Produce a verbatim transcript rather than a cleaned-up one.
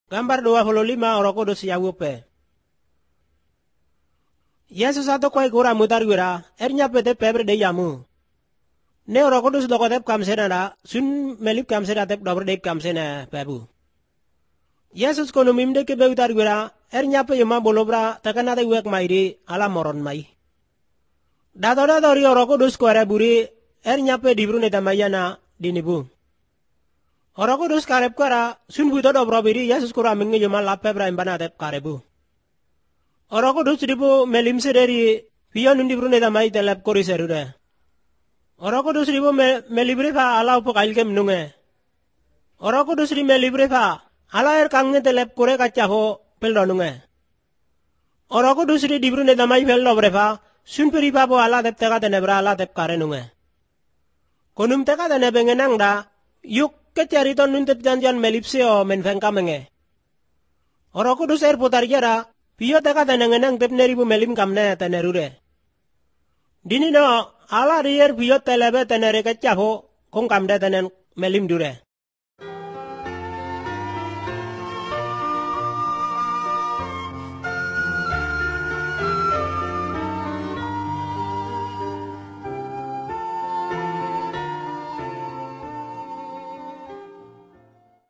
Gambar dua puluh lima Roh Kudus Yawupe. Yesus ato koi gura mutar gura, ernya pete pebre de yamu. Ne Roh Kudus doko tep kamsena da, sun melip kamsena tep dobre de kamsena pebu. Yesus kono mimde ke beutar gura, ernya pe yuma bolobra takana de wek mairi ala moron mai. Dato dato ri Roh Kudus ko buri, ernya pe dibrune tamayana dinibu. Roh Kudus karep kara sun buto do probiri Yesus kura mingi yuma lape bra imbana tep karebu. Roh Kudus ribu melim sederi pion undi brune tamai telep kori serude. Roh Kudus ribu me, melibre fa ala upo kail kem nunge. Roh Kudus ribu melibre fa ala er kange telep kore kaca ho peldo nunge. Roh Kudus ribu dibrune tamai peldo brefa sun peri papo ala tep teka tenebra ala tep kare nunge. Konum teka tenebengenang da yuk kecariton nuntep janjian melipseo menfengka menge. Roh Kudus er putar jara, piyo teka tenengenang tep neribu melim kamne tenerure. Dini no, ala rier piyo telebe tenere kecapo, kong kamde tenen melim dure.